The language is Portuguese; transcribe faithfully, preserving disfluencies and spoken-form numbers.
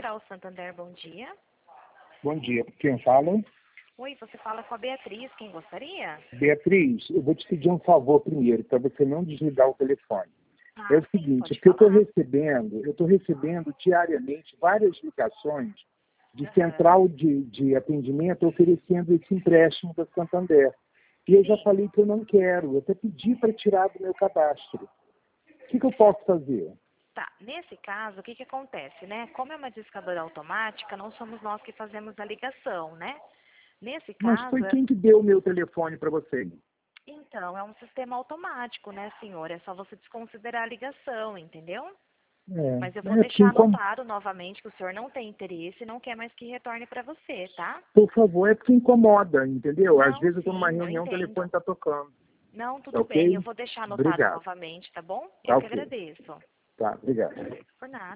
Comercial Santander, bom dia. Bom dia. Quem fala? Oi, você fala com a Beatriz, quem gostaria? Beatriz, eu vou te pedir um favor primeiro, para você não desligar o telefone. Ah, É o sim, seguinte, pode é que eu estou falar. recebendo, eu estou recebendo diariamente várias ligações de Aham. central de, de atendimento oferecendo esse empréstimo da Santander. E eu já Sim. falei que eu não quero, eu até pedi para tirar do meu cadastro. O que, que eu posso fazer? Tá, nesse caso, o que que acontece, né? Como é uma discadora automática, não somos nós que fazemos a ligação, né? Nesse Mas caso, foi é- quem que deu o meu telefone para você? então, é um sistema automático, né, senhor? É só você desconsiderar a ligação, entendeu? Mas eu vou É, é porque deixar incom... anotado novamente que o senhor não tem interesse e não quer mais que retorne para você, tá? Por favor, é porque incomoda, entendeu? Às Não, vezes eu estou numa sim, eu reunião, o entendo. telefone está tocando. Não, Tá tudo bem, eu ok? vou deixar anotado Obrigado. novamente, tá bom? Eu Tá que ok. agradeço. Tá, obrigado. Por nada.